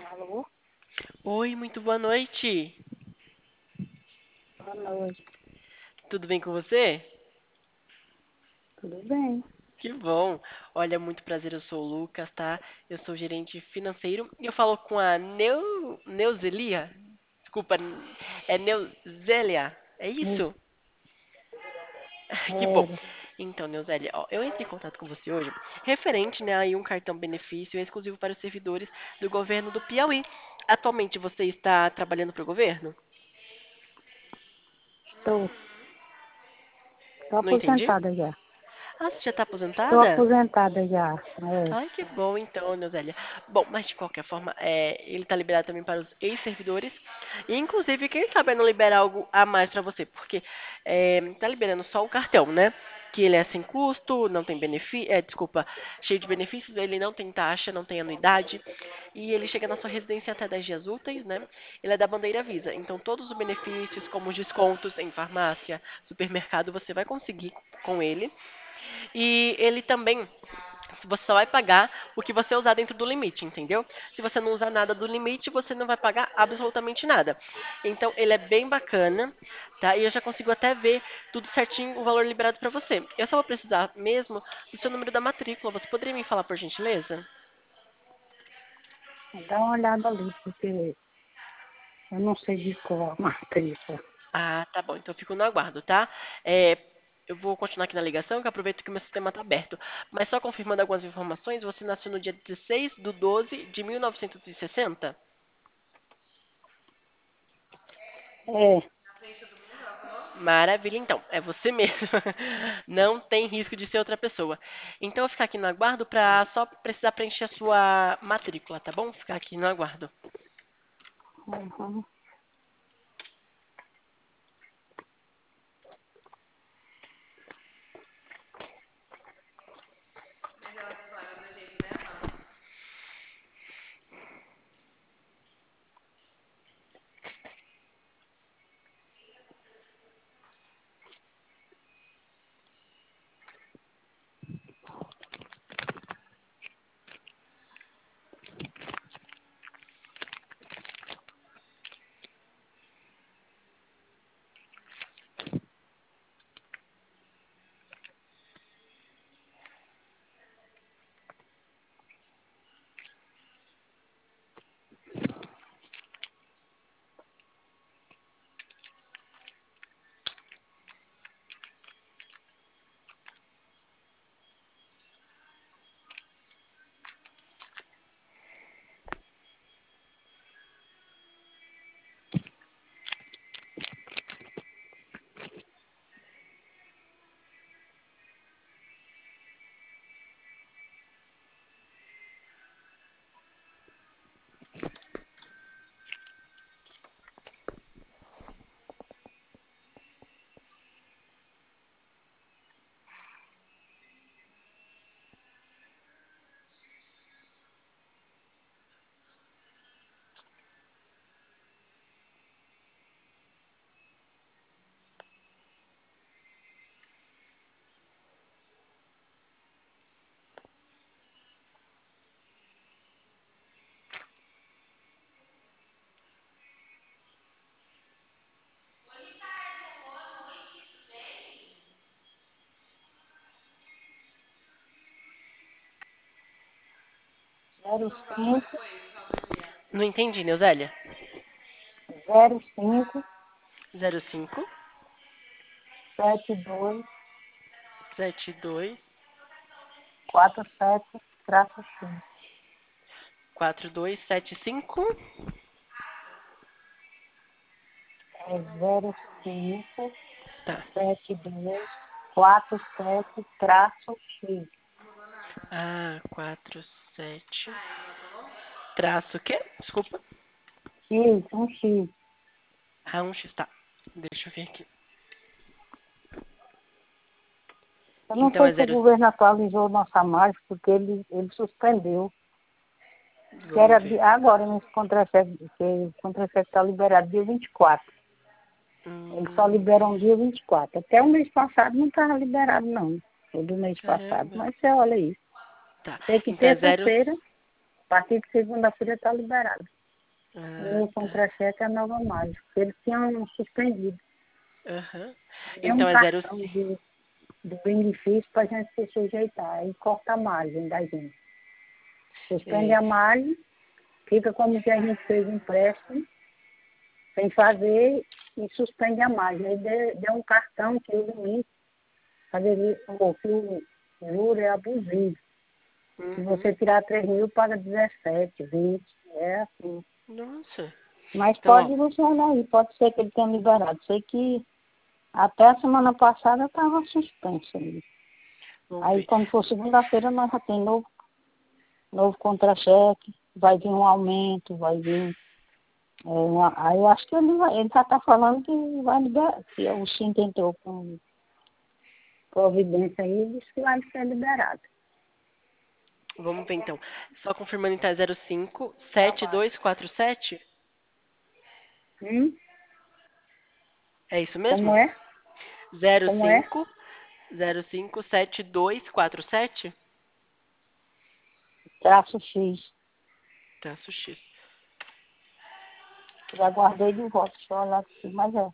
Alô? Oi, muito boa noite. Boa noite. Tudo bem com você? Tudo bem? Que bom. Olha, muito prazer, eu sou o Lucas, tá? Eu sou gerente financeiro e eu falo com a Neuzelia. Desculpa, é Neuzélia. É Isso, isso? Que bom. era. Então, Neuzélia, ó, eu entrei em contato com você hoje referente, né, a um cartão benefício exclusivo para os servidores do governo do Piauí. Atualmente você está trabalhando para o governo? Estou. Estou Não entendi. aposentada já. Ah, você já está Estou aposentada? aposentada já. É. Ai, que bom então, Neusélia. Bom, mas de qualquer forma, ele está liberado também para os ex-servidores. E, inclusive, quem sabe não libera algo a mais para você, porque está liberando só o cartão, né? Que ele é sem custo, não tem benefício, desculpa, cheio de benefícios, ele não tem taxa, não tem anuidade, e ele chega na sua residência até 10 dias úteis, né? Ele é da bandeira Visa, então todos os benefícios, como os descontos em farmácia, supermercado, você vai conseguir com ele. E ele também você só vai pagar o que você usar dentro do limite, entendeu? Se você não usar nada do limite, você não vai pagar absolutamente nada. Então, ele é bem bacana, tá? E eu já consigo até ver tudo certinho, o valor liberado para você. Eu só vou precisar mesmo do seu número da matrícula. Você poderia me falar, por gentileza? Dá uma olhada ali, porque eu não sei de qual a matrícula. Ah, tá bom. Então, eu fico no aguardo, tá? É, eu vou continuar aqui na ligação, que eu aproveito que o meu sistema está aberto. Mas só confirmando algumas informações, você nasceu no dia 16/12/1960? É. Maravilha, então. É você mesmo. Não tem risco de ser outra pessoa. Então, eu vou ficar aqui no aguardo para só precisar preencher a sua matrícula, tá bom? Ficar aqui no aguardo. Uhum. Zero cinco Não entendi, Neusélia. zero cinco 05 72 72 47 traço X. 4275. É 05 Tá. 72 47 traço X. Ah, 47. Traço o quê? Desculpa. X, um X. Ah, um X, tá. Deixa eu ver aqui. Eu não Então sei é se o 0. governo atualizou nossa margem, porque ele suspendeu. Que era Governo. agora nesse contra-cheque, que o contra-cheque está liberado dia 24. Eles só Hum, liberam dia 24. Até o mês passado não estava liberado, não. O do mês passado. caramba. Mas você olha aí. Tá. Sei que Então é 0. terça-feira, a partir de segunda-feira está liberado. O Ah, novo tá. contra-cheque é a nova margem. Eles tinham suspendido. Aham. É um Então é zero. cartão de benefício para a gente se sujeitar. Aí corta a margem da gente. Suspende É, a margem, fica como que a gente fez empréstimo, sem fazer e suspende a margem. Aí deu um cartão que o limite, que o juro é abusivo. Se uhum. você tirar 3.000, paga 17, 20. É assim. Nossa. Mas Então, pode ó, não ser aí, pode ser que ele tenha liberado. Sei que até a semana passada estava suspenso ali. vamos Aí ver. quando for segunda-feira nós já tem novo contra-cheque, vai vir um aumento, vai vir. Aí eu acho que ele já está falando que vai liberar, que o Cinto entrou com providência aí e disse que vai ser liberado. Vamos ver então. Só confirmando então é 057247. Hum? É isso Como mesmo? é? Como é? 057247. Traço X. Traço X. Já guardei de volta, deixa eu olhar aqui, mas é.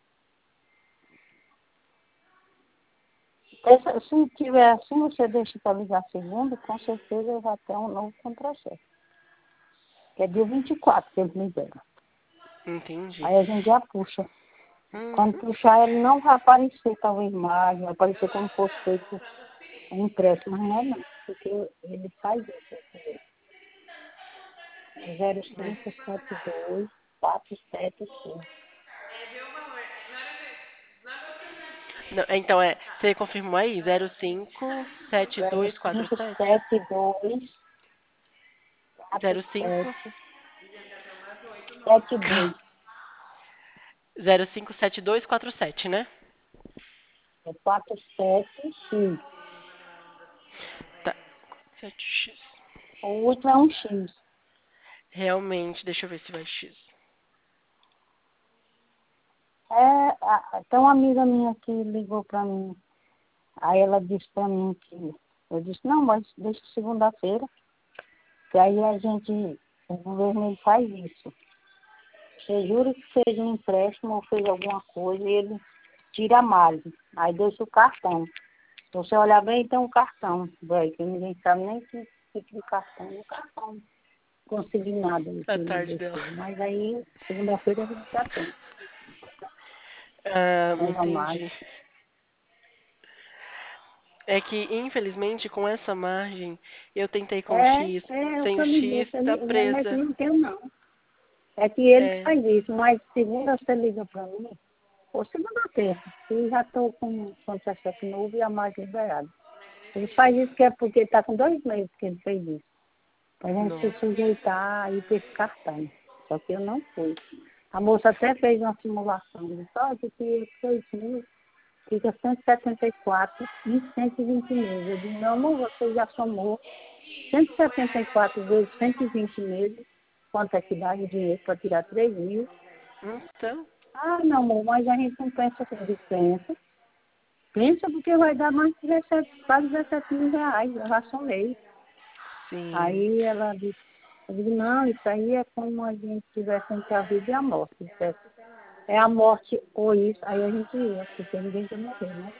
Se tiver assim, você deixa para ligar segunda, com certeza eu já tenho um novo contra-cheque. Que é dia 24 que eles liberam. Entendi. Aí a gente já puxa. Quando Uhum. puxar, ele não vai aparecer talvez mais, vai aparecer como fosse feito um empréstimo, mas não é não, porque ele faz isso. É Mas- 057247. Não, então você confirmou aí? 057247. 05 05724772. 057247, né? É 47X. Tá. 7x. O último é um X. Realmente, deixa eu ver se vai X. Tem uma amiga minha que ligou para mim. Aí ela disse para mim que. Eu disse, não, mas deixa segunda-feira, que aí o governo ele faz isso. Você jura que fez um empréstimo ou fez alguma coisa e ele tira a margem. Aí deixa o cartão. Se você olhar bem, tem um cartão, velho, que ninguém sabe nem que tipo de cartão. O cartão consignado que A ele tarde dela. deixou. Mas aí, segunda-feira a gente já tem. Ah, Nova margem. entendi. É que, infelizmente, com essa margem, eu tentei com X. Eu Sem só o liguei, X, tá mas presa. não tem não. É que ele É, faz isso, mas segunda você liga para mim, ou segunda ou terça, eu já estou com um contra-cheque novo e a margem liberada. Ele faz isso que é porque está com 2 meses que ele fez isso. Para a gente se nossa. sujeitar a ir para esse cartão. Só que eu não fui. A moça até fez uma simulação. Disse, olha, que 6.000 fica 174 em 120 meses. Eu disse, não, amor, você já somou 174 vezes 120 meses. Quanto é que dá de dinheiro para tirar 3.000? Então, Ah, não, amor, mas a gente não pensa assim. Eu disse, pensa. Pensa porque vai dar mais de 17, quase 17 mil reais. Eu já somei. sim. Aí ela disse, eu digo, não, isso aí é como a gente tivesse entre a vida e a morte. É a morte ou isso, aí a gente ia, porque ninguém quer morrer, né?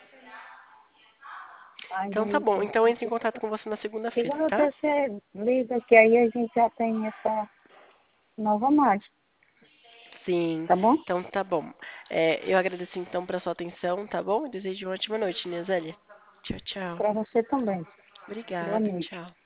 Aí Então tá eu bom. disse, Então eu entro em contato com você na segunda-feira, igual tá? até você liga, que aí a gente já tem essa nova marcha, Sim. tá bom? Então tá bom. Eu agradeço então pela sua atenção, tá bom? Eu desejo uma ótima noite, Nezélia. Tchau, tchau. Para você também. Boa Obrigada, noite. tchau.